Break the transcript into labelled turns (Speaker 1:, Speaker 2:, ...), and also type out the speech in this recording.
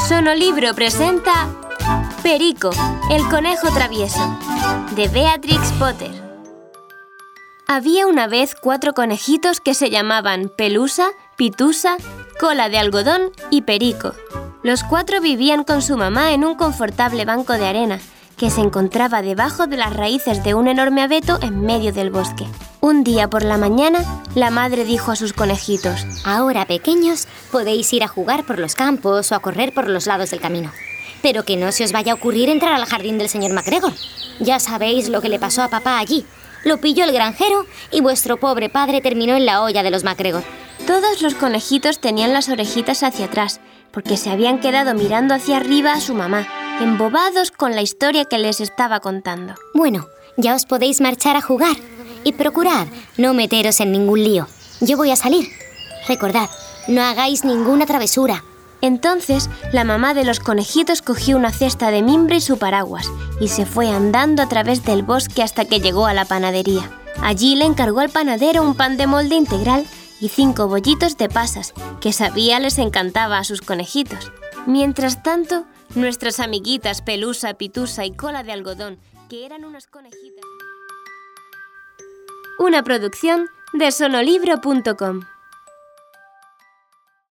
Speaker 1: Sonolibro presenta Perico, el conejo travieso, de Beatrix Potter. Había una vez 4 conejitos que se llamaban Pelusa, Pitusa, Cola de Algodón y Perico. Los 4 vivían con su mamá en un confortable banco de arena que se encontraba debajo de las raíces de un enorme abeto en medio del bosque. Un día por la mañana, la madre dijo a sus conejitos:
Speaker 2: Ahora, pequeños, podéis ir a jugar por los campos o a correr por los lados del camino. Pero que no se os vaya a ocurrir entrar al jardín del señor MacGregor. Ya sabéis lo que le pasó a papá allí. Lo pilló el granjero y vuestro pobre padre terminó en la olla de los MacGregor.
Speaker 1: Todos los conejitos tenían las orejitas hacia atrás, porque se habían quedado mirando hacia arriba a su mamá, embobados con la historia que les estaba contando.
Speaker 2: Bueno, ya os podéis marchar a jugar. Y procurad no meteros en ningún lío. Yo voy a salir. Recordad, no hagáis ninguna travesura.
Speaker 1: Entonces, la mamá de los conejitos cogió una cesta de mimbre y su paraguas y se fue andando a través del bosque hasta que llegó a la panadería. Allí le encargó al panadero un pan de molde integral y 5 bollitos de pasas, que sabía les encantaba a sus conejitos. Mientras tanto, nuestras amiguitas Pelusa, Pitusa y Cola de Algodón, que eran unas conejitas... Una producción de sonolibro.com.